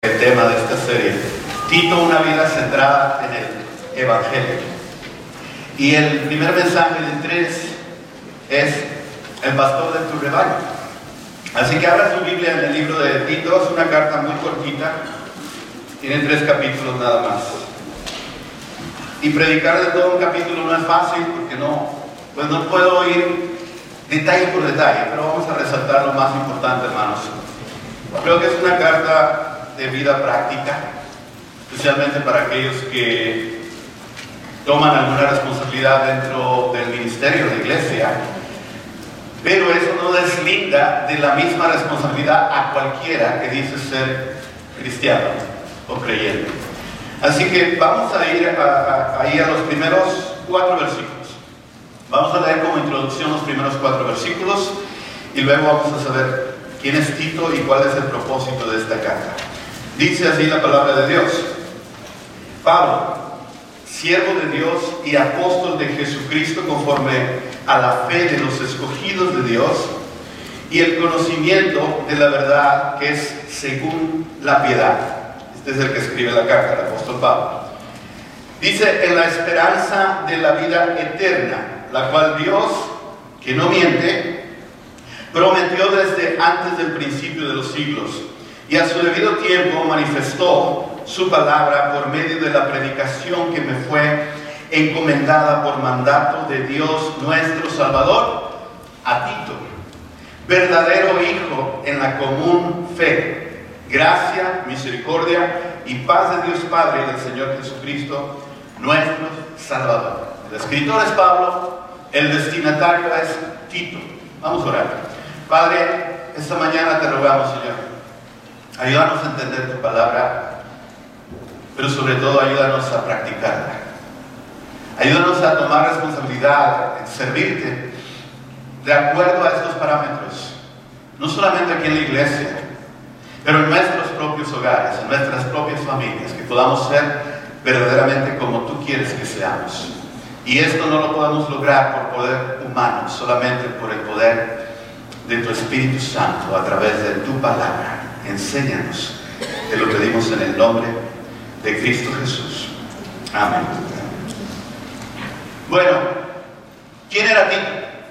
El tema de esta serie, Tito, una vida centrada en el Evangelio. Y el primer mensaje de 3 es el pastor de tu rebaño. Así que abra su Biblia en el libro de Tito. Es una carta muy cortita, tiene 3 capítulos nada más. Y predicar de todo un capítulo no es fácil porque no puedo ir detalle por detalle, pero vamos a resaltar lo más importante, hermanos. Creo que es una carta de vida práctica, especialmente para aquellos que toman alguna responsabilidad dentro del ministerio de la iglesia, pero eso no deslinda de la misma responsabilidad a cualquiera que dice ser cristiano o creyente. Así que vamos a ir ahí a los primeros 4 versículos. Vamos a leer como introducción los primeros 4 versículos y luego vamos a saber quién es Tito y cuál es el propósito de esta carta. Dice así la palabra de Dios: Pablo, siervo de Dios y apóstol de Jesucristo conforme a la fe de los escogidos de Dios y el conocimiento de la verdad que es según la piedad. Este es el que escribe la carta, el apóstol Pablo. Dice: en la esperanza de la vida eterna, la cual Dios, que no miente, prometió desde antes del principio de los siglos, y a su debido tiempo manifestó su palabra por medio de la predicación que me fue encomendada por mandato de Dios nuestro Salvador, a Tito, verdadero hijo en la común fe. Gracia, misericordia y paz de Dios Padre y del Señor Jesucristo, nuestro Salvador. El escritor es Pablo, el destinatario es Tito. Vamos a orar. Padre, esta mañana te rogamos, Señor, ayúdanos a entender tu palabra, pero sobre todo ayúdanos a practicarla. Ayúdanos a tomar responsabilidad en servirte de acuerdo a estos parámetros, no solamente aquí en la iglesia, pero en nuestros propios hogares, en nuestras propias familias, que podamos ser verdaderamente como tú quieres que seamos. Y esto no lo podemos lograr por poder humano, solamente por el poder de tu Espíritu Santo a través de tu palabra. Enséñanos, te lo pedimos en el nombre de Cristo Jesús. Amén. Bueno, ¿quién era Tito?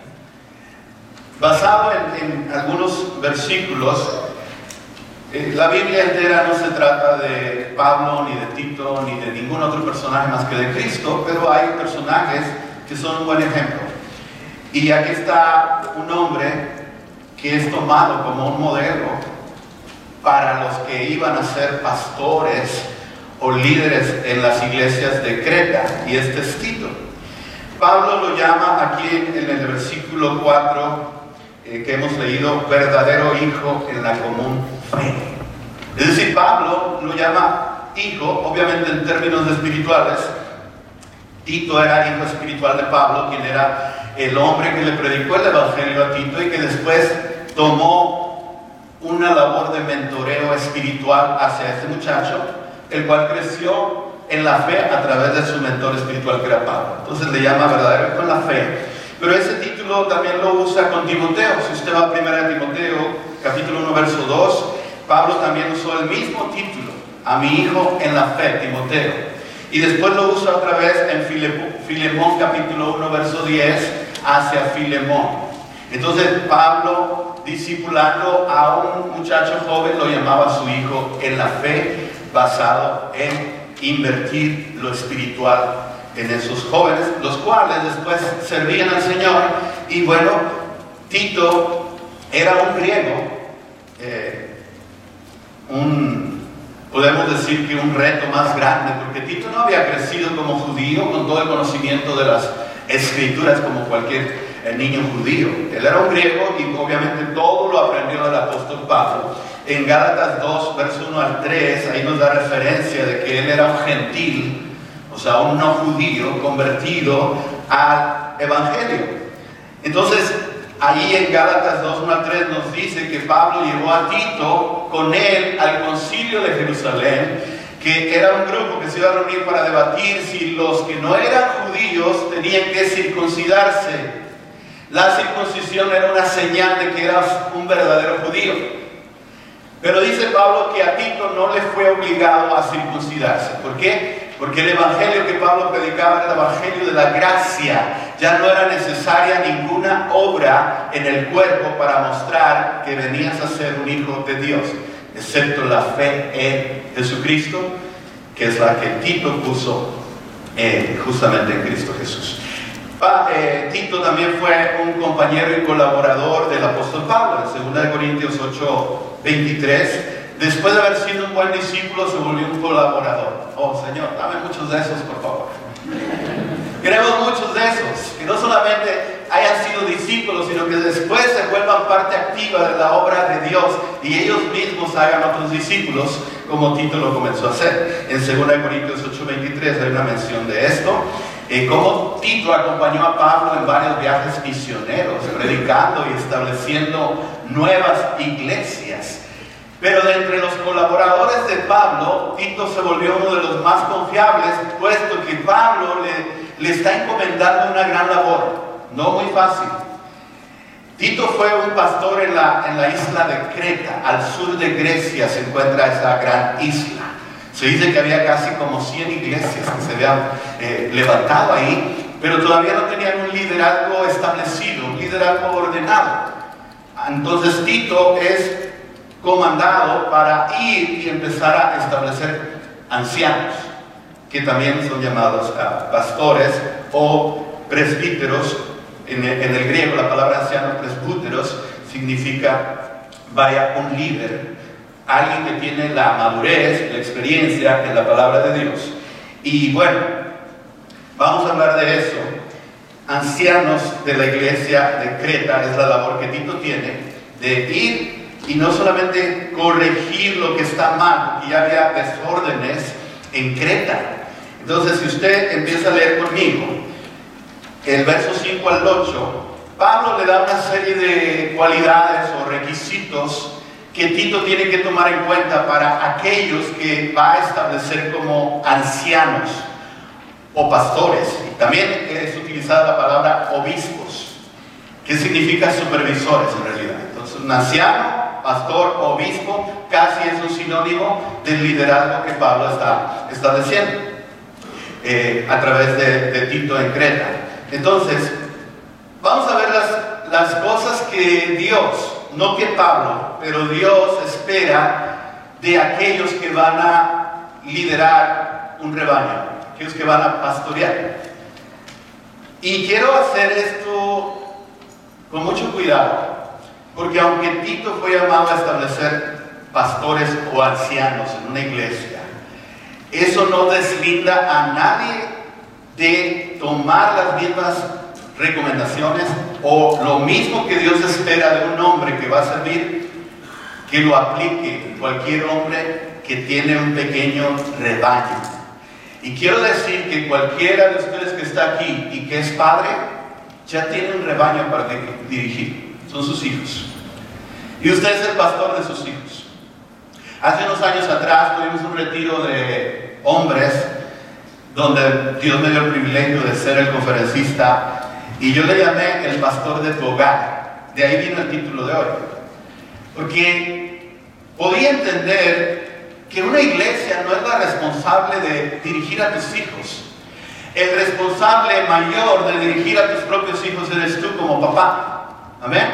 Basado en algunos versículos, la Biblia entera no se trata de Pablo, ni de Tito, ni de ningún otro personaje más que de Cristo, pero hay personajes que son un buen ejemplo. Y aquí está un hombre que es tomado como un modelo para los que iban a ser pastores o líderes en las iglesias de Creta, y este es Tito. Pablo lo llama aquí en el versículo 4 que hemos leído, verdadero hijo en la común fe. Es decir, Pablo lo llama hijo, obviamente en términos espirituales. Tito era hijo espiritual de Pablo, quien era el hombre que le predicó el evangelio a Tito y que después tomó una labor de mentoreo espiritual hacia este muchacho, el cual creció en la fe a través de su mentor espiritual que era Pablo. Entonces le llama verdadero con la fe. Pero ese título también lo usa con Timoteo. Si usted va a 1 Timoteo, capítulo 1, verso 2, Pablo también usó el mismo título, a mi hijo en la fe, Timoteo. Y después lo usa otra vez en Filemón, capítulo 1, verso 10, hacia Filemón. Entonces Pablo, discipulando a un muchacho joven, lo llamaba su hijo en la fe, basado en invertir lo espiritual en esos jóvenes, los cuales después servían al Señor. Y bueno, Tito era un griego, podemos decir que un reto más grande, porque Tito no había crecido como judío con todo el conocimiento de las escrituras como cualquier niño judío. Él era un griego y obviamente todo lo aprendió del apóstol Pablo. En Gálatas 2, verso 1 al 3, ahí nos da referencia de que él era un gentil, o sea, un no judío convertido al evangelio. Entonces, ahí en Gálatas 2, 1 al 3 nos dice que Pablo llevó a Tito con él al concilio de Jerusalén, que era un grupo que se iba a reunir para debatir si los que no eran judíos tenían que circuncidarse. La circuncisión era una señal de que eras un verdadero judío. Pero dice Pablo que a Tito no le fue obligado a circuncidarse. ¿Por qué? Porque el evangelio que Pablo predicaba era el evangelio de la gracia. Ya no era necesaria ninguna obra en el cuerpo para mostrar que venías a ser un hijo de Dios, excepto la fe en Jesucristo, que es la que Tito puso justamente en Cristo Jesús. Tito también fue un compañero y colaborador del apóstol Pablo. En 2 Corintios 8:23, después de haber sido un buen discípulo, se volvió un colaborador. Oh Señor, dame muchos de esos, por favor. Queremos muchos de esos, que no solamente hayan sido discípulos, sino que después se vuelvan parte activa de la obra de Dios y ellos mismos hagan otros discípulos, como Tito lo comenzó a hacer. En 2 Corintios 8:23 hay una mención de esto. Cómo Tito acompañó a Pablo en varios viajes misioneros, predicando y estableciendo nuevas iglesias. Pero de entre los colaboradores de Pablo, Tito se volvió uno de los más confiables, puesto que Pablo le está encomendando una gran labor, no muy fácil. Tito fue un pastor en la isla de Creta. Al sur de Grecia se encuentra esa gran isla. Se dice que había casi como 100 iglesias que se habían levantado ahí, pero todavía no tenían un liderazgo establecido, un liderazgo ordenado. Entonces Tito es comandado para ir y empezar a establecer ancianos, que también son llamados pastores o presbíteros. En el griego la palabra anciano, presbíteros, significa, un líder, alguien que tiene la madurez, la experiencia en la palabra de Dios. Y bueno, vamos a hablar de eso. Ancianos de la iglesia de Creta es la labor que Tito tiene, de ir y no solamente corregir lo que está mal, porque ya había desórdenes en Creta. Entonces, si usted empieza a leer conmigo el verso 5 al 8, Pablo le da una serie de cualidades o requisitos que Tito tiene que tomar en cuenta para aquellos que va a establecer como ancianos o pastores. Y también es utilizada la palabra obispos, que significa supervisores en realidad. Entonces, un anciano, pastor, obispo, casi es un sinónimo del liderazgo que Pablo está estableciendo a través de Tito en Creta. Entonces, vamos a ver las cosas que Dios, no que Pablo, pero Dios espera de aquellos que van a liderar un rebaño, aquellos que van a pastorear. Y quiero hacer esto con mucho cuidado, porque aunque Tito fue llamado a establecer pastores o ancianos en una iglesia, eso no deslinda a nadie de tomar las mismas recomendaciones o lo mismo que Dios espera de un hombre que va a servir, que lo aplique cualquier hombre que tiene un pequeño rebaño. Y quiero decir que cualquiera de ustedes que está aquí y que es padre, ya tiene un rebaño para dirigir, son sus hijos. Y usted es el pastor de sus hijos. Hace unos años atrás tuvimos un retiro de hombres donde Dios me dio el privilegio de ser el conferencista y yo le llamé el pastor de tu hogar. De ahí vino el título de hoy, porque podía entender que una iglesia no es la responsable de dirigir a tus hijos. El responsable mayor de dirigir a tus propios hijos eres tú como papá. ¿Amén?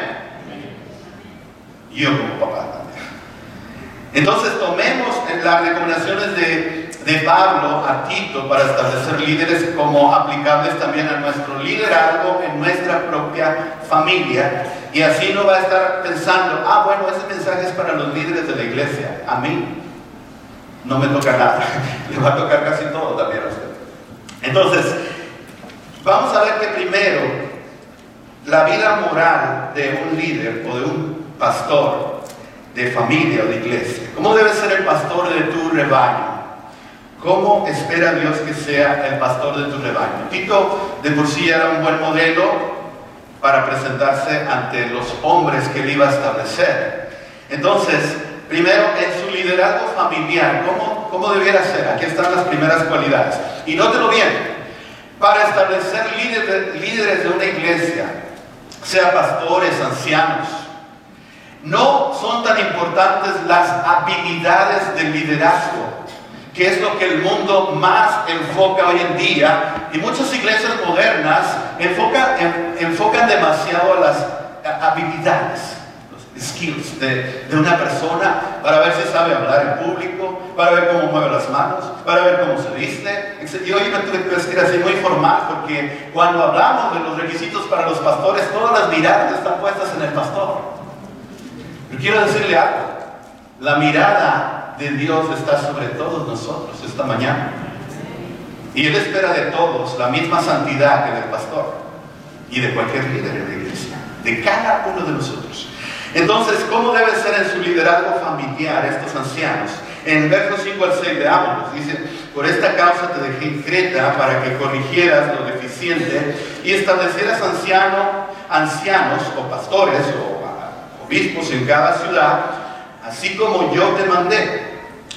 Yo como papá también. Entonces tomemos las recomendaciones de Pablo a Tito para establecer líderes como aplicables también a nuestro liderazgo en nuestra propia familia, y así no va a estar pensando, bueno, ese mensaje es para los líderes de la iglesia, a mí no me toca nada, le va a tocar casi todo también a usted. Entonces, vamos a ver que primero la vida moral de un líder o de un pastor de familia o de iglesia. ¿Cómo debe ser el pastor de tu rebaño? ¿Cómo espera Dios que sea el pastor de tu rebaño? Tito de por sí era un buen modelo para presentarse ante los hombres que él iba a establecer. Entonces, primero, en su liderazgo familiar, ¿cómo debiera ser? Aquí están las primeras cualidades. Y nótelo bien, para establecer líderes de una iglesia, sea pastores, ancianos, No son tan importantes las habilidades del liderazgo, que es lo que el mundo más enfoca hoy en día, y muchas iglesias modernas enfocan demasiado a las habilidades, los skills de una persona, para ver si sabe hablar en público, para ver cómo mueve las manos, para ver cómo se viste. Y hoy me tuve que vestir así muy formal, porque cuando hablamos de los requisitos para los pastores, todas las miradas están puestas en el pastor. Pero quiero decirle algo: la mirada de Dios está sobre todos nosotros esta mañana, y Él espera de todos la misma santidad que del pastor y de cualquier líder en la iglesia, de cada uno de nosotros. Entonces, ¿cómo debe ser en su liderazgo familiar estos ancianos? En versos 5 al 6 veámoslos. Dice: por esta causa te dejé en Creta, para que corrigieras lo deficiente y establecieras ancianos o pastores o obispos en cada ciudad, así como yo te mandé.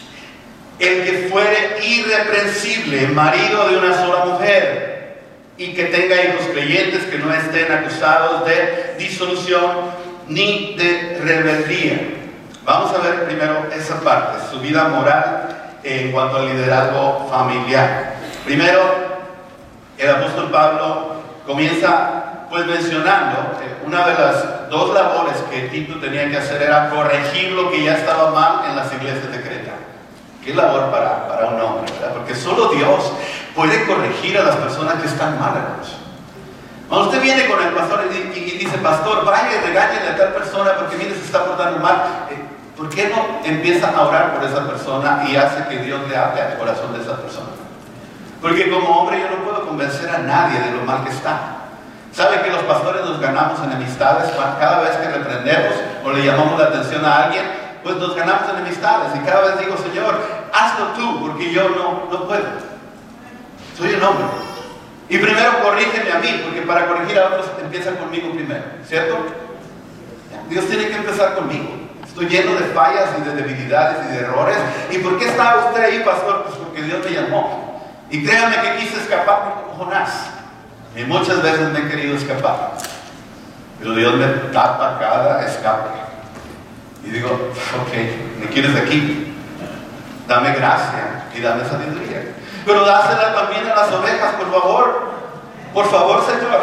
El que fuere irreprensible, marido de una sola mujer, y que tenga hijos creyentes, que no estén acusados de disolución ni de rebeldía. Vamos a ver primero esa parte, su vida moral en cuanto al liderazgo familiar. Primero, el apóstol Pablo comienza pues mencionando una de las dos labores que Tito tenía que hacer era corregir lo que ya estaba mal en las iglesias de Creta. Qué labor para un hombre, ¿verdad? Porque solo Dios puede corregir a las personas que están mal, hermanos. Cuando usted viene con el pastor y dice: pastor, vaya y regáñele a tal persona porque mire se está portando mal, ¿por qué no empieza a orar por esa persona y hace que Dios le hable al corazón de esa persona? Porque como hombre yo no puedo convencer a nadie de lo mal que está. ¿Sabe que los pastores nos ganamos enemistades cada vez que reprendemos o le llamamos la atención a alguien? Pues nos ganamos enemistades, y cada vez digo: Señor, hazlo tú, porque yo no puedo. Soy un hombre. Y primero corrígeme a mí, porque para corregir a otros empieza conmigo primero, ¿cierto? Dios tiene que empezar conmigo. Estoy lleno de fallas y de debilidades y de errores. ¿Y por qué estaba usted ahí, pastor? Pues porque Dios me llamó. Y créame que quise escaparme como Jonás. Y muchas veces me he querido escapar, pero Dios me tapa cada escape. Y digo: ok, ¿me quieres aquí? Dame gracia y dame sabiduría. Pero dásela también a las ovejas, por favor. Por favor, Señor.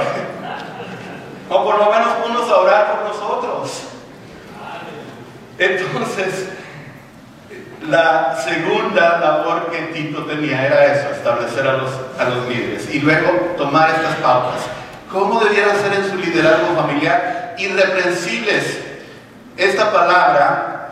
O por lo menos ponnos a orar por nosotros. Entonces, la segunda labor que Tito tenía era eso: establecer a los líderes. Y luego tomar estas pautas. ¿Cómo debieran ser en su liderazgo familiar? Irreprensibles. Esta palabra,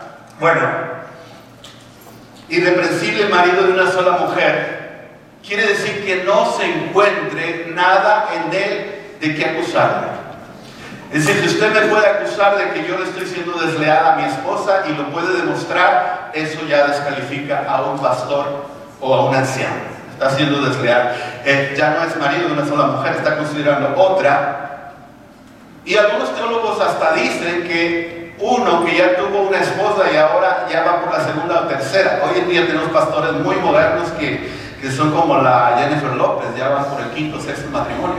irreprensible, marido de una sola mujer, quiere decir que no se encuentre nada en él de que acusarme. Es decir, si usted me puede acusar de que yo le estoy siendo desleal a mi esposa y lo puede demostrar, eso ya descalifica a un pastor o a un anciano. Está siendo desleal. Ya no es marido de una sola mujer, está considerando otra. Y algunos teólogos hasta dicen que uno que ya tuvo una esposa y ahora ya va por la segunda o tercera. Hoy en día tenemos pastores muy modernos que son como la Jennifer López, ya van por el quinto o sexto matrimonio.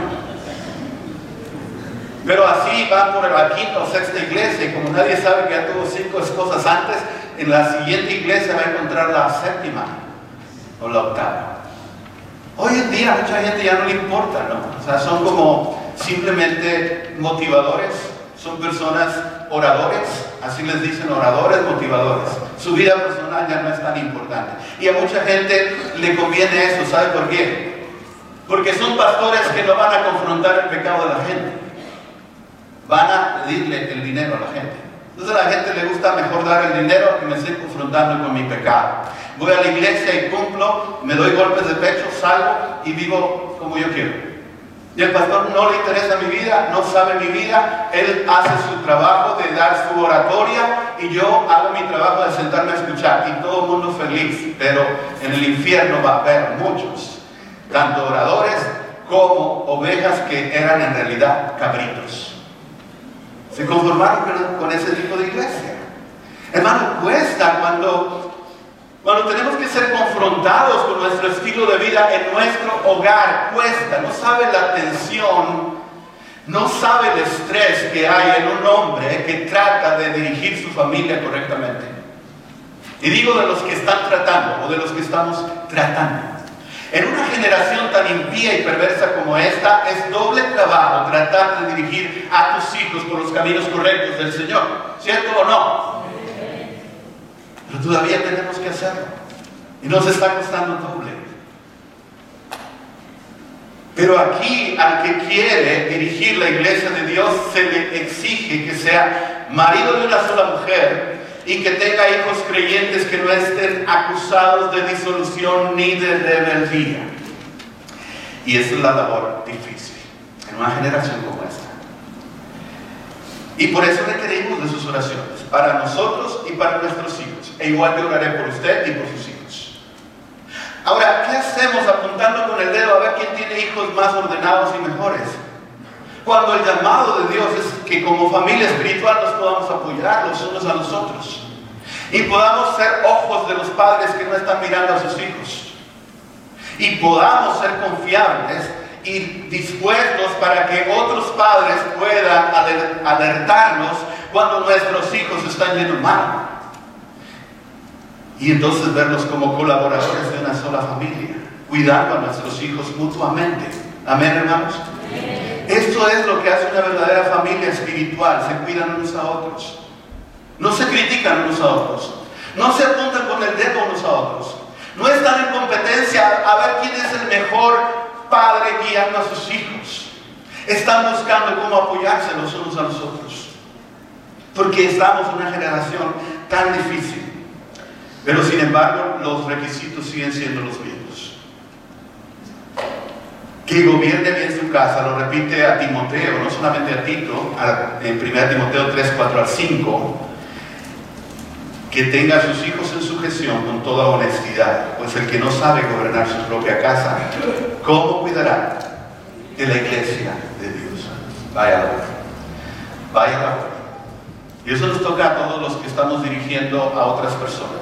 Pero así van por la quinta o sexta iglesia, y como nadie sabe que ya tuvo 5 esposas antes, en la siguiente iglesia va a encontrar la séptima o la octava. Hoy en día a mucha gente ya no le importa, ¿no? O sea, son como simplemente motivadores, son personas oradores, así les dicen, oradores, motivadores. Su vida personal ya no es tan importante. Y a mucha gente le conviene eso, ¿sabe por qué? Porque son pastores que no van a confrontar el pecado de la gente, van a pedirle el dinero a la gente. Entonces a la gente le gusta mejor dar el dinero que me esté confrontando con mi pecado. Voy a la iglesia y cumplo, me doy golpes de pecho, salgo y vivo como yo quiero. Y el pastor no le interesa mi vida, no sabe mi vida, él hace su trabajo de dar su oratoria y yo hago mi trabajo de sentarme a escuchar, y todo el mundo feliz. Pero en el infierno va a haber muchos, tanto oradores como ovejas que eran en realidad cabritos. Se conformaron con ese tipo de iglesia. Hermano, cuesta cuando tenemos que ser confrontados con nuestro estilo de vida en nuestro hogar. Cuesta, no sabe la tensión no sabe el estrés que hay en un hombre que trata de dirigir su familia correctamente. Y digo de los que están tratando o de los que estamos tratando. En una generación tan impía y perversa como esta, es doble trabajo tratar de dirigir a tus hijos por los caminos correctos del Señor. ¿Cierto o no? Pero todavía tenemos que hacerlo. Y nos está costando doble. Pero aquí, al que quiere dirigir la iglesia de Dios, se le exige que sea marido de una sola mujer y que tenga hijos creyentes que no estén acusados de disolución ni de rebeldía. Y esa es la labor difícil en una generación como esta. Y por eso requerimos de sus oraciones, para nosotros y para nuestros hijos. E igual yo oraré por usted y por sus hijos. Ahora, ¿qué hacemos apuntando con el dedo a ver quién tiene hijos más ordenados y mejores? Cuando el llamado de Dios es que como familia espiritual nos podamos apoyar los unos a los otros. Y podamos ser ojos de los padres que no están mirando a sus hijos. Y podamos ser confiables y dispuestos para que otros padres puedan alertarnos cuando nuestros hijos están yendo mal. Y entonces verlos como colaboradores de una sola familia, cuidando a nuestros hijos mutuamente. Amén, hermanos. Esto es lo que hace una verdadera familia espiritual. Se cuidan unos a otros. No se critican unos a otros. No se apuntan con el dedo unos a otros. No están en competencia a ver quién es el mejor padre guiando a sus hijos. Están buscando cómo apoyarse los unos a los otros. Porque estamos en una generación tan difícil. Pero sin embargo, los requisitos siguen siendo los mismos. Que gobierne bien su casa, lo repite a Timoteo, no solamente a Tito, en 1 Timoteo 3, 4 al 5. Que tenga a sus hijos en sujeción con toda honestidad, pues el que no sabe gobernar su propia casa, ¿cómo cuidará de la iglesia de Dios? Vaya la hora. Vaya la hora. Y eso nos toca a todos los que estamos dirigiendo a otras personas.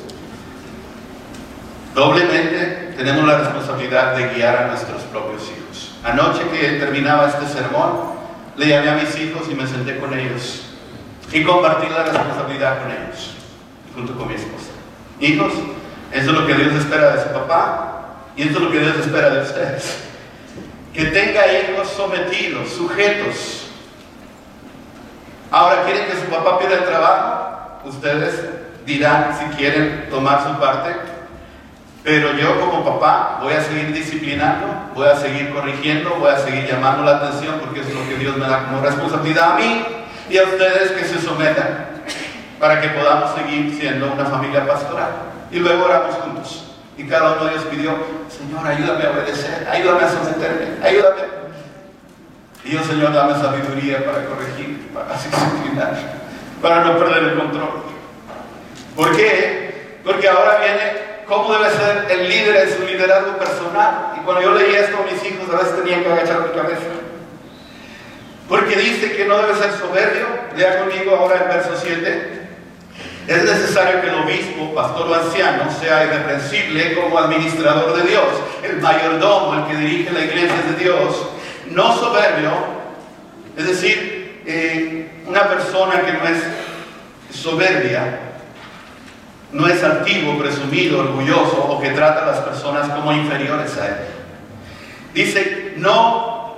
Doblemente tenemos la responsabilidad de guiar a nuestros propios hijos. Anoche que terminaba este sermón, le llamé a mis hijos y me senté con ellos y compartí la responsabilidad con ellos, junto con mi esposa. Hijos, eso es lo que Dios espera de su papá y esto es lo que Dios espera de ustedes. Que tenga hijos sometidos, sujetos. Ahora, ¿quieren que su papá pierda el trabajo? Ustedes dirán si quieren tomar su parte. Pero yo como papá voy a seguir disciplinando, voy a seguir corrigiendo, voy a seguir llamando la atención porque eso es lo que Dios me da como responsabilidad a mí y a ustedes que se sometan para que podamos seguir siendo una familia pastoral. Y luego oramos juntos. Y cada uno de ellos pidió, Señor, ayúdame a obedecer, ayúdame a someterme, ayúdame. Y yo, Señor, dame sabiduría para corregir, para disciplinar, para no perder el control. ¿Por qué? Porque ahora viene cómo debe ser el líder en su liderazgo personal. Y cuando yo leía esto a mis hijos, a veces tenían que agachar mi cabeza. Porque dice que no debe ser soberbio. Lea conmigo ahora el verso 7. Es necesario que el obispo, pastor o anciano, sea irreprensible como administrador de Dios, el mayordomo, el que dirige la iglesia de Dios, no soberbio, es decir, una persona que no es soberbia, no es altivo, presumido, orgulloso o que trata a las personas como inferiores a él. Dice, no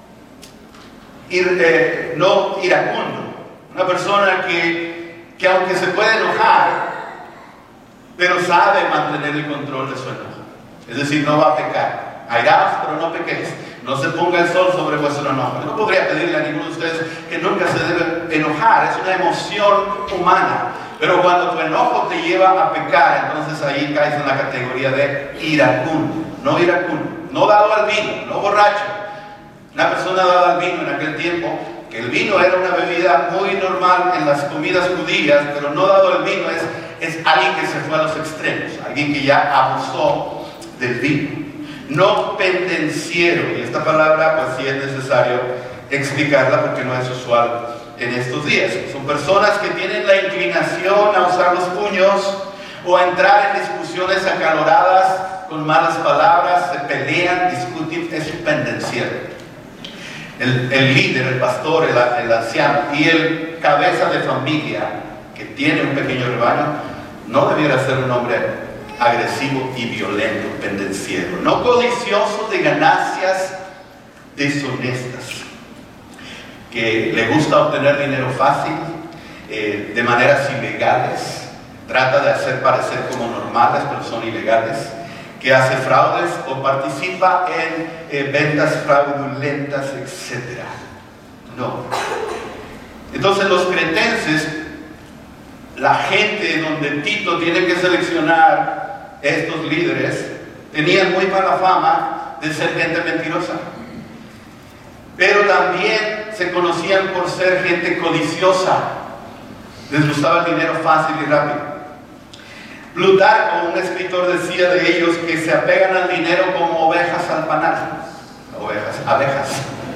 iracundo, una persona que aunque se puede enojar, pero sabe mantener el control de su enojo. Es decir, no va a pecar. Airaos, pero no pequéis. No se ponga el sol sobre vuestro enojo. Yo no podría pedirle a ninguno de ustedes que nunca se debe enojar. Es una emoción humana. Pero cuando tu enojo te lleva a pecar, entonces ahí caes en la categoría de iracundo. No iracundo. No dado al vino, no borracho. Una persona dada al vino en aquel tiempo, que el vino era una bebida muy normal en las comidas judías, pero no dado al vino es alguien que se fue a los extremos, alguien que ya abusó del vino. No pendenciero, y esta palabra pues sí es necesario explicarla porque no es usual en estos días. Son personas que tienen la inclinación a usar los puños o a entrar en discusiones acaloradas con malas palabras, se pelean, discuten, es un pendenciero. el líder, el pastor, el anciano y el cabeza de familia que tiene un pequeño rebaño, no debiera ser un hombre agresivo y violento, pendenciero, no codicioso de ganancias deshonestas, que le gusta obtener dinero fácil, de maneras ilegales, trata de hacer parecer como normales, pero son ilegales, que hace fraudes o participa en ventas fraudulentas, etc. No. Entonces los cretenses, la gente donde Tito tiene que seleccionar estos líderes, tenían muy mala fama de ser gente mentirosa. Pero también se conocían por ser gente codiciosa. Les gustaba el dinero fácil y rápido. Plutarco, un escritor, decía de ellos que se apegan al dinero como ovejas al panal. Abejas.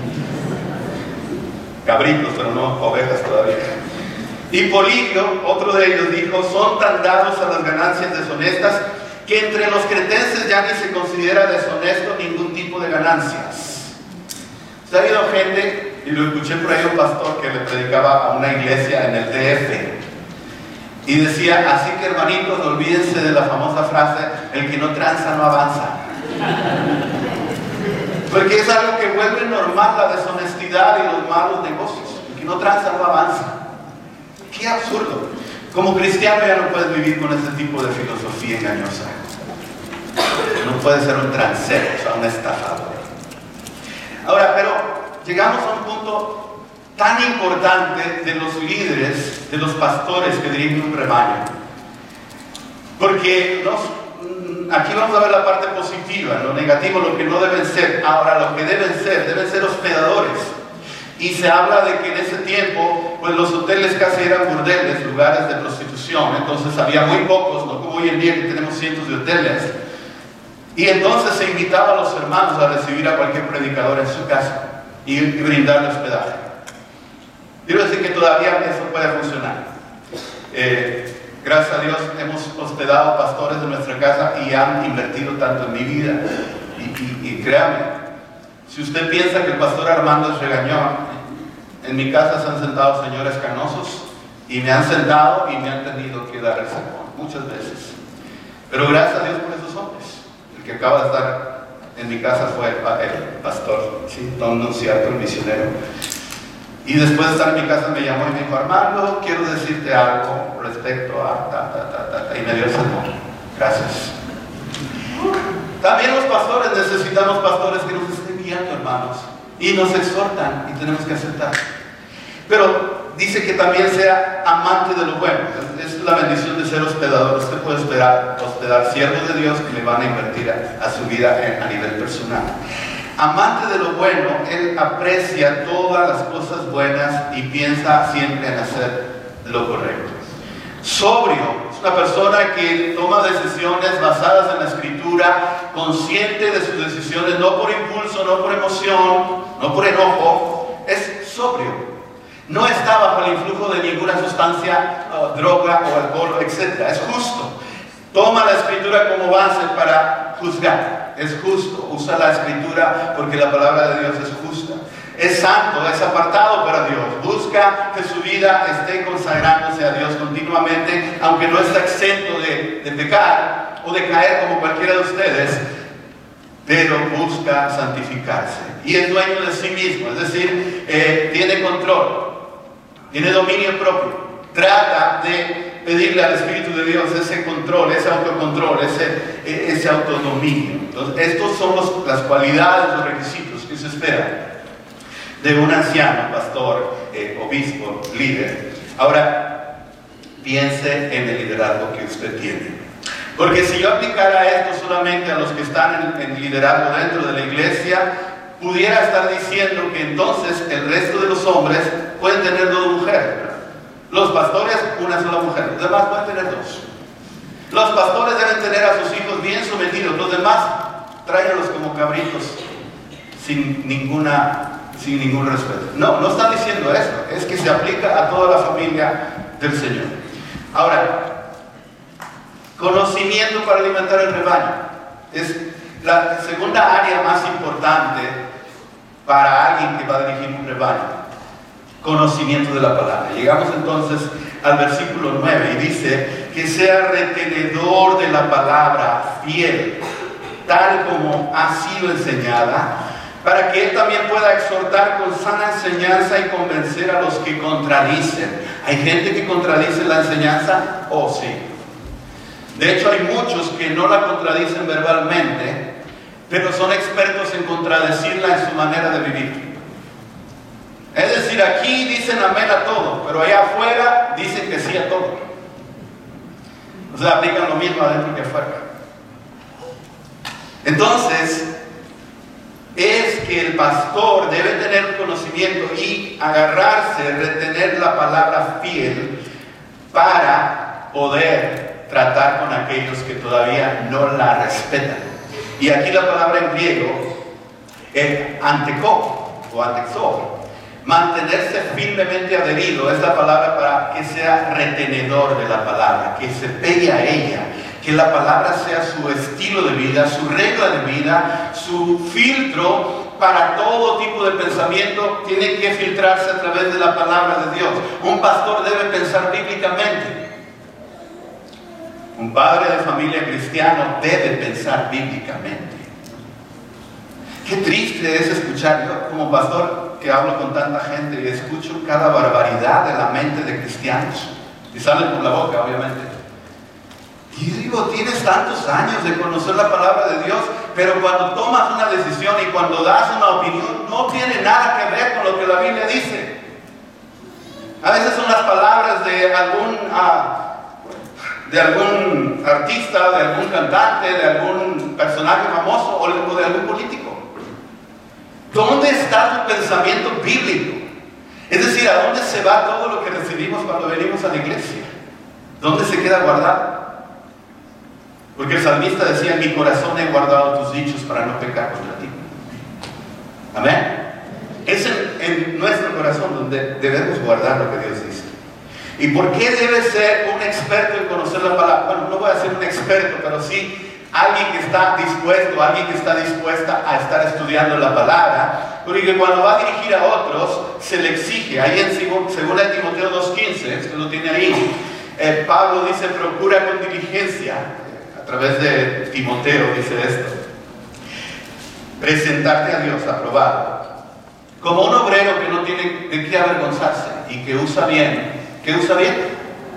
Cabritos, pero no ovejas todavía. Y Polibio, otro de ellos, dijo: son tan dados a las ganancias deshonestas que entre los cretenses ya ni se considera deshonesto ningún tipo de ganancias. Ha habido gente, y lo escuché por ahí un pastor que le predicaba a una iglesia en el DF, y decía: así que hermanitos, olvídense de la famosa frase, el que no tranza no avanza. Porque es algo que vuelve normal la deshonestidad y los malos negocios. El que no tranza no avanza. ¡Qué absurdo! Como cristiano ya no puedes vivir con ese tipo de filosofía engañosa. No puedes ser un transero, o sea, un estafador. Ahora, pero llegamos a un punto tan importante de los líderes, de los pastores que dirigen un rebaño. Porque aquí vamos a ver la parte positiva, lo negativo, lo que no deben ser. Ahora, lo que deben ser hospedadores. Y se habla de que en ese tiempo, pues los hoteles casi eran burdeles, lugares de prostitución. Entonces había muy pocos, no como hoy en día que tenemos cientos de hoteles. Y entonces se invitaba a los hermanos a recibir a cualquier predicador en su casa y brindarle hospedaje. Quiero decir que todavía eso puede funcionar. Gracias a Dios hemos hospedado pastores de nuestra casa y han invertido tanto en mi vida. Y créame, si usted piensa que el pastor Armando es regañón, en mi casa se han sentado señores canosos y me han sentado y me han tenido que dar el sermón muchas veces. Pero gracias a Dios por esos hombres. El que acaba de estar en mi casa fue el pastor, ¿sí? Don Nunciato, el misionero. Y después de estar en mi casa me llamó y me dijo: Armando, quiero decirte algo respecto a y me dio el sermón. Gracias. También los pastores, necesitamos pastores que nos estén guiando, hermanos, y nos exhortan, y tenemos que aceptar. Pero dice que también sea amante de lo bueno. Es la bendición de ser hospedador. Usted puede hospedar siervos de Dios que le van a invertir a su vida a nivel personal. Amante de lo bueno, él aprecia todas las cosas buenas y piensa siempre en hacer lo correcto. Sobrio, es una persona que toma decisiones basadas en la Escritura, consciente de sus decisiones, no por impulso, no por emoción, no por enojo. Es sobrio. No está bajo el influjo de ninguna sustancia, droga o alcohol, etc. Es justo. Toma la Escritura como base para juzgar. Es justo. Usa la Escritura porque la palabra de Dios es justa. Es santo, es apartado para Dios. Busca que su vida esté consagrándose a Dios continuamente, aunque no está exento de pecar o de caer como cualquiera de ustedes, pero busca santificarse. Y es dueño de sí mismo, es decir, tiene control, tiene dominio propio. Trata de pedirle al Espíritu de Dios ese control, ese autocontrol, ese autodominio. Entonces, estos son las cualidades, los requisitos que se esperan de un anciano, pastor, obispo, líder. Ahora, piense en el liderazgo que usted tiene. Porque si yo aplicara esto solamente a los que están en liderazgo dentro de la iglesia, pudiera estar diciendo que entonces el resto de los hombres pueden tener dos mujeres, ¿verdad? Los pastores, una sola mujer. Los demás pueden tener dos. Los pastores deben tener a sus hijos bien sometidos. Los demás, tráiganlos como cabritos, sin ningún respeto. No están diciendo eso. Es que se aplica a toda la familia del Señor. Ahora, conocimiento para alimentar el rebaño. Es la segunda área más importante para alguien que va a dirigir un rebaño? Conocimiento de la palabra. Llegamos entonces al versículo 9 y dice que sea retenedor de la palabra, fiel, tal como ha sido enseñada, para que él también pueda exhortar con sana enseñanza y convencer a los que contradicen. ¿Hay gente que contradice la enseñanza? Oh, sí. De hecho, hay muchos que no la contradicen verbalmente, pero son expertos en contradecirla en su manera de vivir. Es decir, aquí dicen amén a todo, pero allá afuera dicen que sí a todo. O sea, aplican lo mismo adentro que afuera. Entonces, es que el pastor debe tener conocimiento y agarrarse, retener la palabra fiel para poder tratar con aquellos que todavía no la respetan. Y aquí la palabra en griego es anteko o antexo. Mantenerse firmemente adherido es la palabra para que sea retenedor de la palabra, que se pegue a ella, que la palabra sea su estilo de vida, su regla de vida, su filtro para todo tipo de pensamiento. Tiene que filtrarse a través de la palabra de Dios. Un pastor debe pensar bíblicamente. Un padre de familia cristiano debe pensar bíblicamente. Qué triste es escuchar, yo como pastor que hablo con tanta gente y escucho cada barbaridad de la mente de cristianos y sale por la boca, obviamente. Y digo, tienes tantos años de conocer la palabra de Dios, pero cuando tomas una decisión y cuando das una opinión, no tiene nada que ver con lo que la Biblia dice. A veces son las palabras de algún artista, de algún cantante, de algún personaje famoso o de algún político. ¿Dónde está tu pensamiento bíblico? Es decir, ¿a dónde se va todo lo que recibimos cuando venimos a la iglesia? ¿Dónde se queda guardado? Porque el salmista decía, en mi corazón he guardado tus dichos para no pecar contra ti. Amén. Es en nuestro corazón donde debemos guardar lo que Dios dice. ¿Y por qué debe ser un experto en conocer la palabra? Bueno, no voy a ser un experto, pero sí alguien que está dispuesto, alguien que está dispuesta a estar estudiando la palabra, porque cuando va a dirigir a otros, se le exige. Ahí en 2 Timoteo 2:15, usted lo tiene ahí, Pablo dice, procura con diligencia, a través de Timoteo dice esto, presentarte a Dios aprobado, como un obrero que no tiene de qué avergonzarse y que usa bien. ¿Qué usa bien?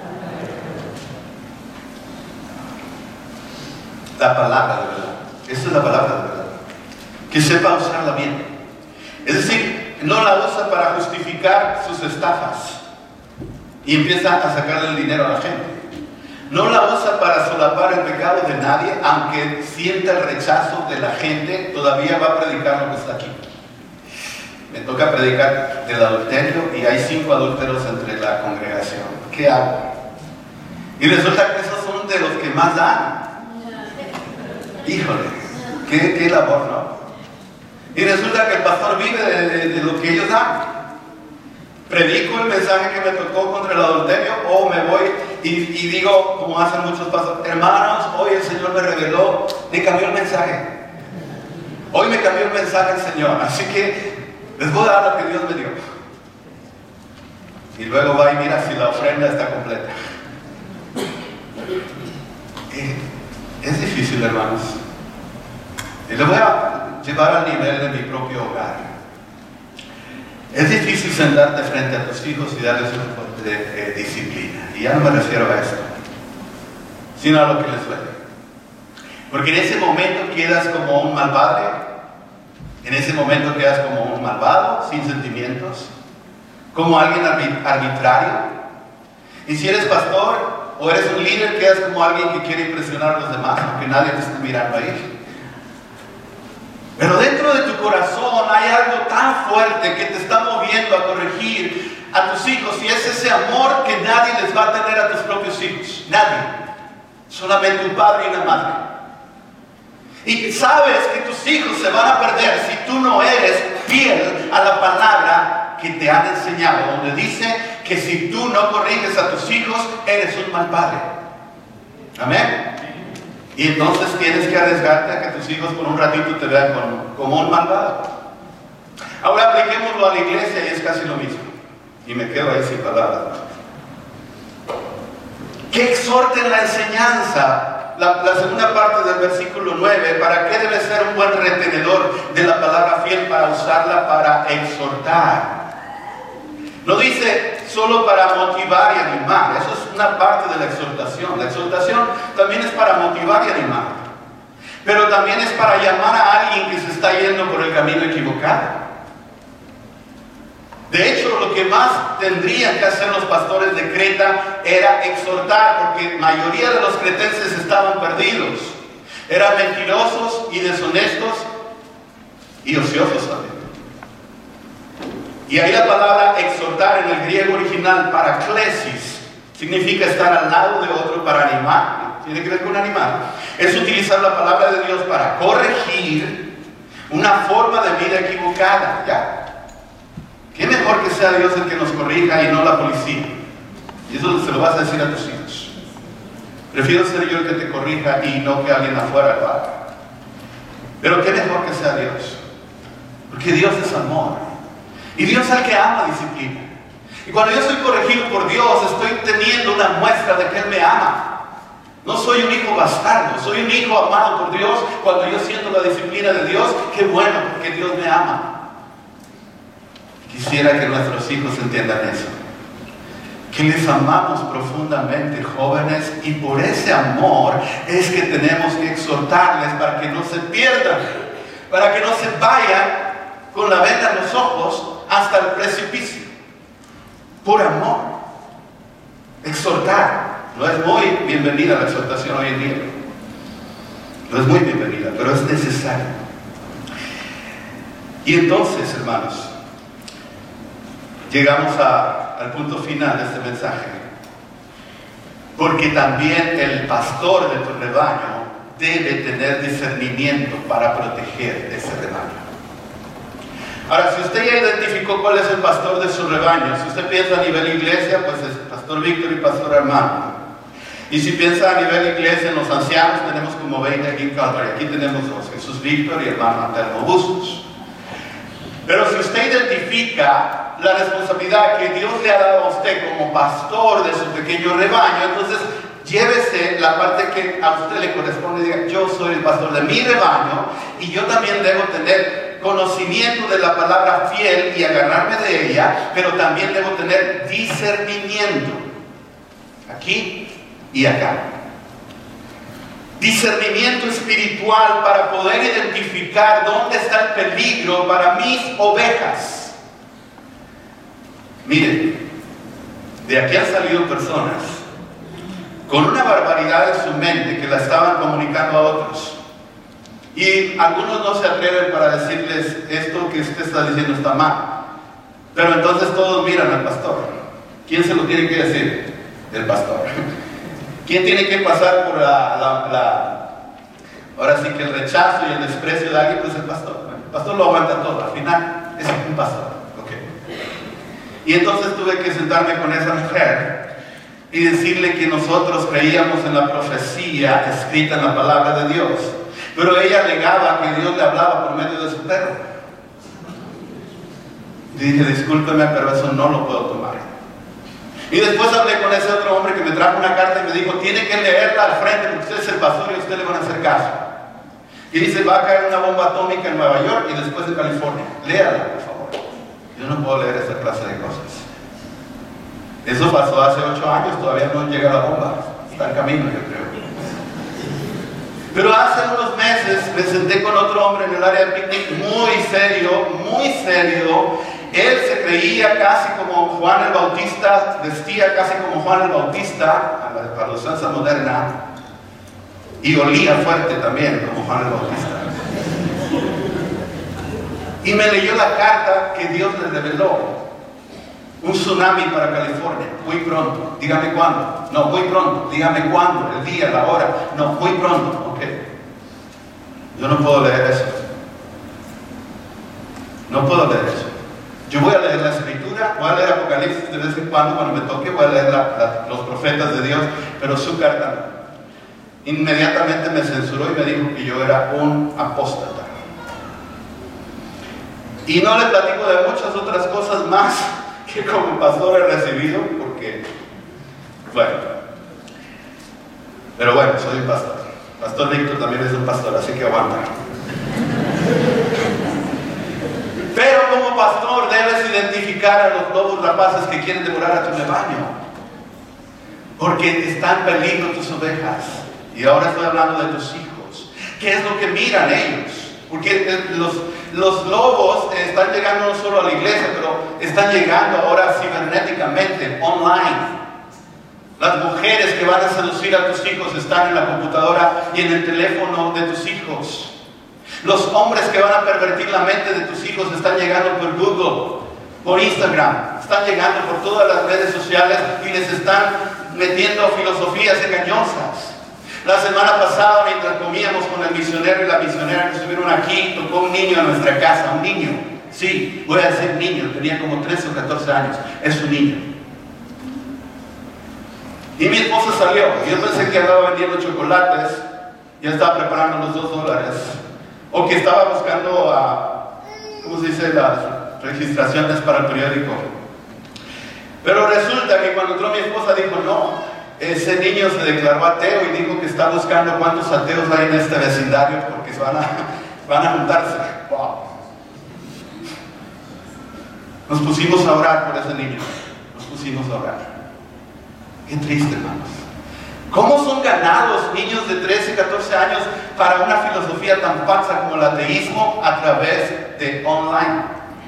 La palabra de verdad. Esa es la palabra de verdad. Que sepa usarla bien. Es decir, no la usa para justificar sus estafas y empieza a sacarle el dinero a la gente. No la usa para solapar el pecado de nadie, aunque sienta el rechazo de la gente, todavía va a predicar lo que está aquí. Me toca predicar del adulterio y hay 5 adúlteros entre la congregación. ¿Qué hago? Y resulta que esos son de los que más dan. Híjole, qué labor, ¿no? Y resulta que el pastor vive de lo que ellos dan. Predico el mensaje que me tocó contra el adulterio o me voy y digo, como hacen muchos pastores, hermanos, hoy el Señor me reveló, me cambió el mensaje. Hoy me cambió el mensaje el Señor, así que les voy a dar lo que Dios me dio. Y luego va y mira si la ofrenda está completa. Es difícil, hermanos. Y lo voy a llevar al nivel de mi propio hogar. Es difícil sentarte frente a tus hijos y darles una fuerte de disciplina. Y ya no me refiero a esto, sino a lo que les duele. Porque en ese momento quedas como un mal padre. En ese momento quedas como un malvado, sin sentimientos, como alguien arbitrario. Y si eres pastor o eres un líder, quedas como alguien que quiere impresionar a los demás, aunque nadie te esté mirando ahí. Pero dentro de tu corazón hay algo tan fuerte que te está moviendo a corregir a tus hijos, y es ese amor que nadie les va a tener a tus propios hijos. Nadie. Solamente un padre y una madre. Y sabes que tus hijos se van a perder si tú no eres fiel a la palabra que te han enseñado, donde dice que si tú no corriges a tus hijos, eres un mal padre. Amén. Y entonces tienes que arriesgarte a que tus hijos por un ratito te vean como un malvado. Ahora apliquémoslo a la iglesia y es casi lo mismo. Y me quedo ahí sin palabras. Que exhorten la enseñanza. La segunda parte del versículo 9, ¿para qué debe ser un buen retenedor de la palabra fiel? Para usarla para exhortar. No dice solo para motivar y animar, eso es una parte de la exhortación. La exhortación también es para motivar y animar, pero también es para llamar a alguien que se está yendo por el camino equivocado. De hecho, lo que más tendrían que hacer los pastores de Creta era exhortar, porque la mayoría de los cretenses estaban perdidos. Eran mentirosos y deshonestos y ociosos también. Y ahí la palabra exhortar en el griego original, paraklesis, significa estar al lado de otro para animar. Tiene que ver con animar. Es utilizar la palabra de Dios para corregir una forma de vida equivocada. ¿Ya? Qué mejor que sea Dios el que nos corrija y no la policía. Y eso se lo vas a decir a tus hijos. Prefiero ser yo el que te corrija y no que alguien afuera lo haga. Pero qué mejor que sea Dios. Porque Dios es amor. Y Dios es el que ama disciplina. Y cuando yo soy corregido por Dios, estoy teniendo una muestra de que Él me ama. No soy un hijo bastardo, soy un hijo amado por Dios. Cuando yo siento la disciplina de Dios, qué bueno, porque Dios me ama. Quisiera que nuestros hijos entiendan eso, que les amamos profundamente, jóvenes, y por ese amor es que tenemos que exhortarles para que no se pierdan, para que no se vayan con la venda en los ojos hasta el precipicio. Por amor. Exhortar. No es muy bienvenida la exhortación hoy en día. No es muy bienvenida, pero es necesaria. Y entonces, hermanos, llegamos al punto final de este mensaje. Porque también el pastor de tu rebaño debe tener discernimiento para proteger ese rebaño. Ahora, si usted ya identificó cuál es el pastor de su rebaño, si usted piensa a nivel iglesia, pues es Pastor Víctor y Pastor Armando. Y si piensa a nivel iglesia, en los ancianos tenemos como 20 aquí en Calvary. Aquí tenemos dos, Jesús Víctor y hermano Antelmo Bustos. Pero si usted identifica la responsabilidad que Dios le ha dado a usted como pastor de su pequeño rebaño, entonces llévese la parte que a usted le corresponde y diga: yo soy el pastor de mi rebaño y yo también debo tener conocimiento de la palabra fiel y agarrarme de ella, pero también debo tener discernimiento aquí y acá. Discernimiento espiritual para poder identificar dónde está el peligro para mis ovejas. Miren, de aquí han salido personas con una barbaridad en su mente que la estaban comunicando a otros. Y algunos no se atreven para decirles: esto que usted está diciendo está mal. Pero entonces todos miran al pastor. ¿Quién se lo tiene que decir? El pastor. ¿Quién tiene que pasar por ahora sí que el rechazo y el desprecio de alguien? Pues el pastor. El pastor lo aguanta todo. Al final es un pastor. Okay. Y entonces tuve que sentarme con esa mujer y decirle que nosotros creíamos en la profecía escrita en la palabra de Dios. Pero ella alegaba que Dios le hablaba por medio de su perro. Y dije: discúlpeme, pero eso no lo puedo tomar. Y después hablé con ese otro hombre que me trajo una carta y me dijo: tiene que leerla al frente porque usted es el pastor y a usted le van a hacer caso. Y dice: va a caer una bomba atómica en Nueva York y después en California. Léala, por favor. Yo no puedo leer esa clase de cosas. Eso pasó hace 8 años, todavía no llega la bomba. Está en camino, yo creo. Pero hace unos meses me senté con otro hombre en el área de picnic, muy serio, muy serio. Él se creía casi como Juan el Bautista, vestía casi como Juan el Bautista, para la usanza moderna, y olía fuerte también como Juan el Bautista. Y me leyó la carta que Dios le reveló. Un tsunami para California, muy pronto. Dígame cuándo. No, muy pronto. Dígame cuándo, el día, la hora. No, muy pronto. Ok. Yo no puedo leer eso. No puedo leer eso. Yo voy a leer la Escritura, voy a leer Apocalipsis de vez en cuando me toque, voy a leer los profetas de Dios, pero su carta no. Inmediatamente me censuró y me dijo que yo era un apóstata. Y no le platico de muchas otras cosas más que como pastor he recibido, porque, bueno, pero bueno, soy un pastor. Pastor Víctor también es un pastor, así que aguanta. Pero como pastor debes identificar a los lobos rapaces que quieren devorar a tu rebaño, porque están en peligro tus ovejas. Y ahora estoy hablando de tus hijos. ¿Qué es lo que miran ellos? Porque los lobos están llegando no solo a la iglesia, pero están llegando ahora cibernéticamente, online. Las mujeres que van a seducir a tus hijos están en la computadora y en el teléfono de tus hijos. Los hombres que van a pervertir la mente de tus hijos están llegando por Google, por Instagram, están llegando por todas las redes sociales y les están metiendo filosofías engañosas. La semana pasada, mientras comíamos con el misionero y la misionera que estuvieron aquí, tocó un niño en nuestra casa, un niño. Sí, voy a decir niño, tenía como 13 o 14 años, es un niño. Y mi esposa salió, yo pensé que andaba vendiendo chocolates, ya estaba preparando los $2, o que estaba buscando, ¿cómo se dice?, las registraciones para el periódico. Pero resulta que cuando entró mi esposa dijo, no, ese niño se declaró ateo y dijo que está buscando cuántos ateos hay en este vecindario porque van a juntarse. Wow. Nos pusimos a orar por ese niño. Nos pusimos a orar. Qué triste, hermanos. ¿Cómo son ganados niños de 13, 14 años para una filosofía tan falsa como el ateísmo a través de online?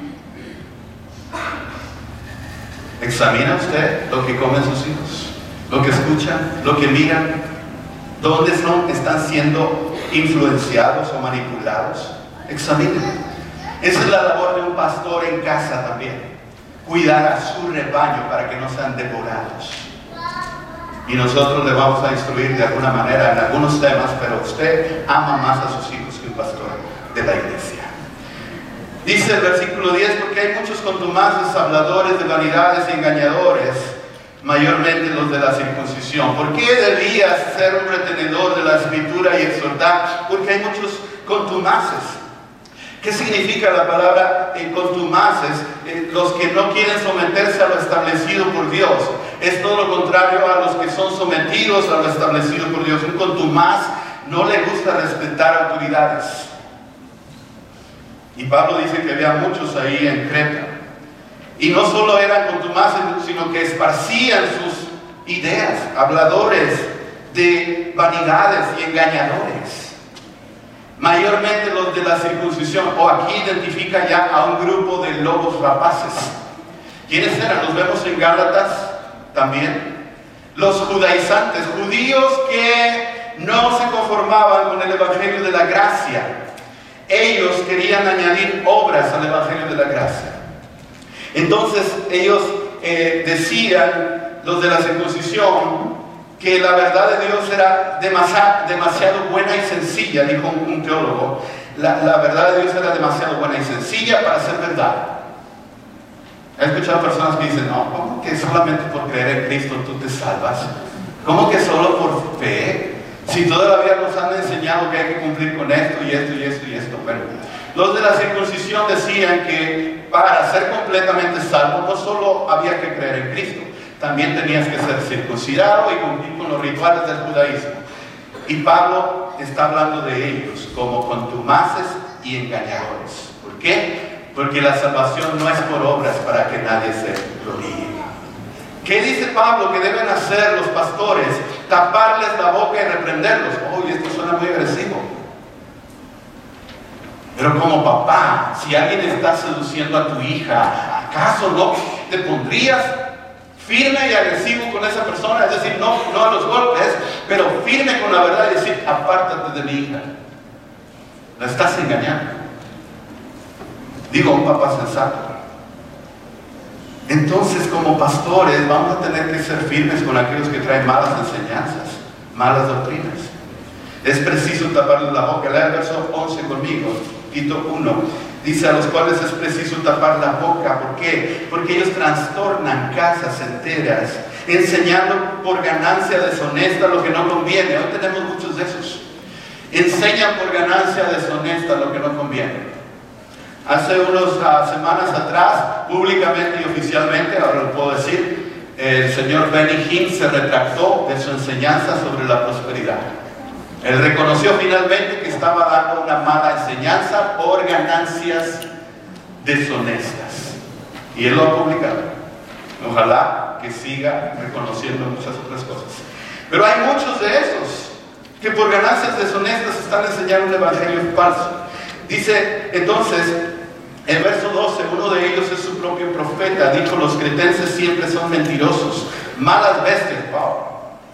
¿Examina usted lo que comen sus hijos? ¿Lo que escuchan? ¿Lo que miran? ¿Dónde están siendo influenciados o manipulados? Examinen. Esa es la labor de un pastor en casa también. Cuidar a su rebaño para que no sean devorados. Y nosotros le vamos a instruir de alguna manera en algunos temas, pero usted ama más a sus hijos que un pastor de la iglesia. Dice el versículo 10, porque hay muchos contumaces, habladores de vanidades y engañadores, mayormente los de la circuncisión. ¿Por qué debías ser un retenedor de la escritura y exhortar? Porque hay muchos contumaces. ¿Qué significa la palabra contumaces? Los que no quieren someterse a lo establecido por Dios. Es todo lo contrario a los que son sometidos a lo establecido por Dios. Un contumaz no le gusta respetar autoridades. Y Pablo dice que había muchos ahí en Creta. Y no solo eran contumaces, sino que esparcían sus ideas, habladores de vanidades y engañadores. Mayormente los de la circuncisión, o aquí identifica ya a un grupo de lobos rapaces. ¿Quiénes eran? Los vemos en Gálatas también. Los judaizantes, judíos que no se conformaban con el evangelio de la gracia. Ellos querían añadir obras al evangelio de la gracia. Entonces ellos decían, los de la circuncisión, que la verdad de Dios era demasiado buena y sencilla, dijo un teólogo. La verdad de Dios era demasiado buena y sencilla para ser verdad. He escuchado personas que dicen, no, ¿cómo que solamente por creer en Cristo tú te salvas? ¿Cómo que solo por fe? Si todavía nos han enseñado que hay que cumplir con esto y esto y esto y esto. Bueno, los de la circuncisión decían que para ser completamente salvo no solo había que creer en Cristo, también tenías que ser circuncidado y cumplir con los rituales del judaísmo. Y Pablo está hablando de ellos como contumaces y engañadores. ¿Por qué? Porque la salvación no es por obras para que nadie se gloríe. ¿Qué dice Pablo que deben hacer los pastores? Taparles la boca y reprenderlos. Uy, esto suena muy agresivo. Pero como papá, si alguien está seduciendo a tu hija, ¿acaso no te pondrías firme y agresivo con esa persona? Es decir, no a los golpes, pero firme con la verdad y decir, apártate de mi hija. La estás engañando. Digo, un papá sensato. Entonces, como pastores, vamos a tener que ser firmes con aquellos que traen malas enseñanzas, malas doctrinas. Es preciso taparles la boca. Lea el verso 11 conmigo, Tito 1. Dice, a los cuales es preciso tapar la boca. ¿Por qué? Porque ellos trastornan casas enteras, enseñando por ganancia deshonesta lo que no conviene. Hoy tenemos muchos de esos. Enseñan por ganancia deshonesta lo que no conviene. Hace unas semanas atrás, públicamente y oficialmente, ahora lo puedo decir, el señor Benny Hinn se retractó de su enseñanza sobre la prosperidad. Él reconoció finalmente que estaba dando una mala enseñanza por ganancias deshonestas. Y él lo ha publicado. Ojalá que siga reconociendo muchas otras cosas. Pero hay muchos de esos que por ganancias deshonestas están enseñando un evangelio falso. Dice entonces, en verso 12, uno de ellos es su propio profeta. Dijo, los cretenses siempre son mentirosos, malas bestias. Wow.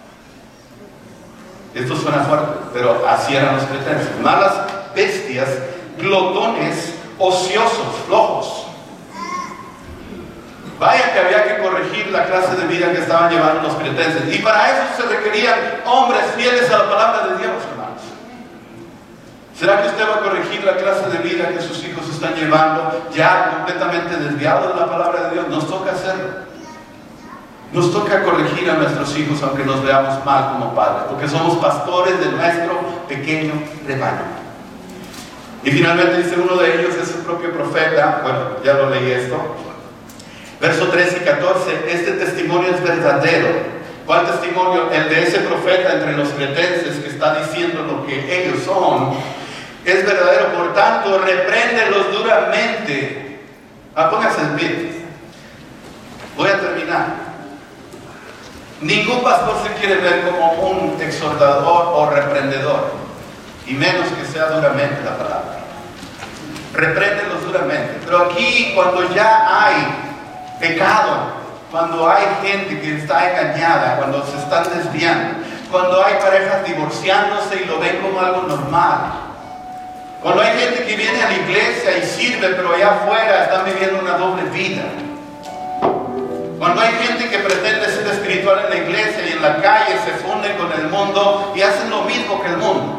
Esto suena fuerte, pero así eran los cretenses. Malas bestias, glotones, ociosos, flojos. Vaya que había que corregir la clase de vida que estaban llevando los cretenses. Y para eso se requerían hombres fieles a la palabra de Dios, hermanos. ¿Será que usted va a corregir la clase de vida que sus hijos están llevando ya completamente desviados de la palabra de Dios? Nos toca hacerlo. Nos toca corregir a nuestros hijos aunque nos veamos mal como padres, porque somos pastores de nuestro pequeño rebaño. Y finalmente dice, uno de ellos es su propio profeta. Bueno, ya lo leí esto. Verso 13 y 14, este testimonio es verdadero. ¿Cuál testimonio? El de ese profeta entre los cretenses que está diciendo lo que ellos son. Es verdadero, por tanto, repréndelos duramente. Póngase en pie. Voy a terminar. Ningún pastor se quiere ver como un exhortador o reprendedor, y menos que sea duramente la palabra. Repréndelos duramente. Pero aquí, cuando ya hay pecado, cuando hay gente que está engañada, cuando se están desviando, cuando hay parejas divorciándose y lo ven como algo normal, cuando hay gente que viene a la iglesia y sirve, pero allá afuera están viviendo una doble vida, cuando hay gente que pretende ser espiritual en la iglesia y en la calle se funden con el mundo y hacen lo mismo que el mundo,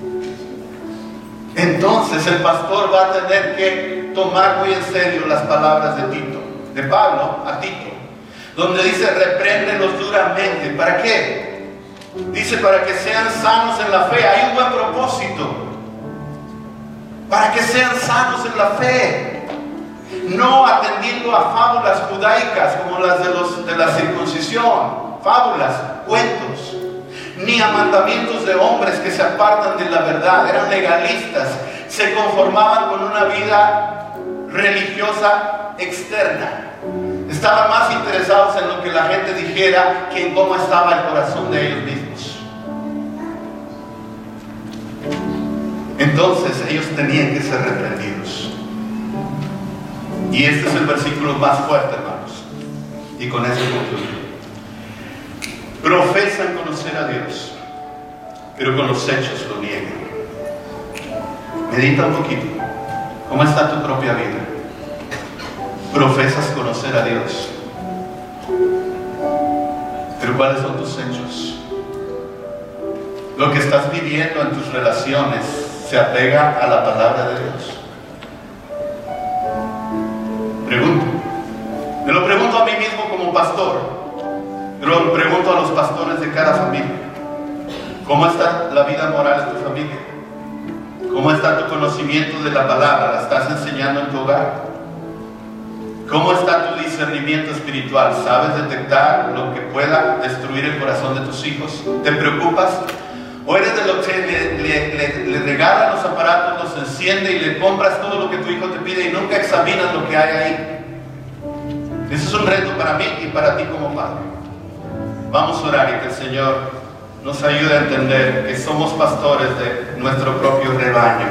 entonces el pastor va a tener que tomar muy en serio las palabras de Tito, de Pablo a Tito, donde dice repréndelos duramente. ¿Para qué? Dice para que sean sanos en la fe. Hay un buen propósito, para que sean sanos en la fe, no atendiendo a fábulas judaicas como las de la circuncisión, fábulas, cuentos, ni a mandamientos de hombres que se apartan de la verdad. Eran legalistas, se conformaban con una vida religiosa externa. Estaban más interesados en lo que la gente dijera que en cómo estaba el corazón de ellos mismos. Entonces ellos tenían que ser reprendidos. Y este es el versículo más fuerte, hermanos. Y con eso concluyo. Profesan conocer a Dios, pero con los hechos lo niegan. Medita un poquito. ¿Cómo está tu propia vida? Profesas conocer a Dios, pero ¿cuáles son tus hechos? Lo que estás viviendo en tus relaciones se apega a la palabra de Dios. Pregunto. Me lo pregunto a mí mismo como pastor, pero lo pregunto a los pastores de cada familia. ¿Cómo está la vida moral de tu familia? ¿Cómo está tu conocimiento de la palabra? ¿La estás enseñando en tu hogar? ¿Cómo está tu discernimiento espiritual? ¿Sabes detectar lo que pueda destruir el corazón de tus hijos? ¿Te preocupas? ¿O eres de los que le regalan los aparatos, los enciende y le compras todo lo que tu hijo te pide y nunca examinas lo que hay ahí? Ese es un reto para mí y para ti como padre. Vamos a orar y que el Señor nos ayude a entender que somos pastores de nuestro propio rebaño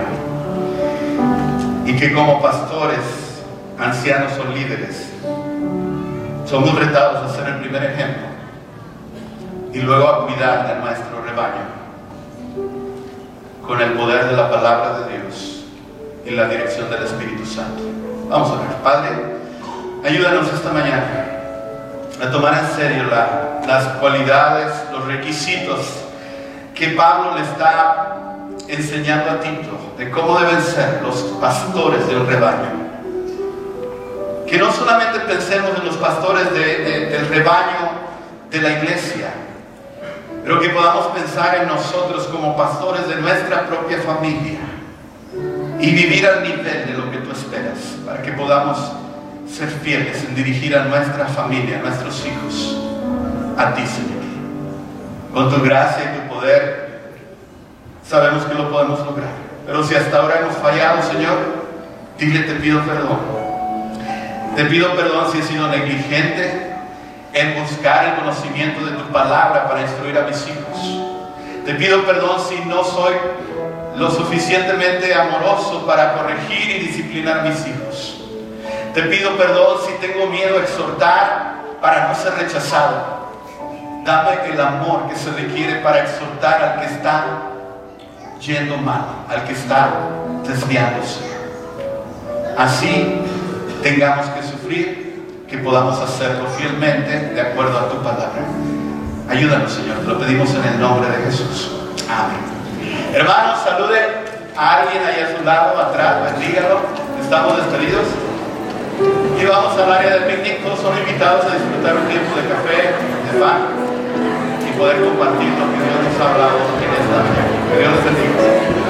y que como pastores, ancianos o líderes, somos retados a ser el primer ejemplo y luego a cuidar de nuestro rebaño con el poder de la palabra de Dios y la dirección del Espíritu Santo. Vamos a orar. Padre, ayúdanos esta mañana a tomar en serio las cualidades, los requisitos que Pablo le está enseñando a Tito de cómo deben ser los pastores de un rebaño. Que no solamente pensemos en los pastores del rebaño de la iglesia, pero que podamos pensar en nosotros como pastores de nuestra propia familia. y vivir al nivel de lo que tú esperas, para que podamos ser fieles en dirigir a nuestra familia, a nuestros hijos, a ti, Señor. Con tu gracia y tu poder, sabemos que lo podemos lograr. Pero si hasta ahora hemos fallado, Señor, dile, te pido perdón. Te pido perdón si he sido negligente en buscar el conocimiento de tu palabra para instruir a mis hijos. Te pido perdón si no soy lo suficientemente amoroso para corregir y disciplinar a mis hijos. Te pido perdón si tengo miedo a exhortar para no ser rechazado. Dame el amor que se requiere para exhortar al que está yendo mal, al que está desviándose. Así tengamos que sufrir, que podamos hacerlo fielmente de acuerdo a tu palabra. Ayúdanos, Señor, te lo pedimos en el nombre de Jesús. Amén. Hermanos, saluden a alguien ahí a su lado, atrás, bendígalo. Estamos despedidos. Y vamos al área del picnic. Todos son invitados a disfrutar un tiempo de café, de pan y poder compartir lo que Dios nos ha hablado en esta mañana. Que Dios les bendiga.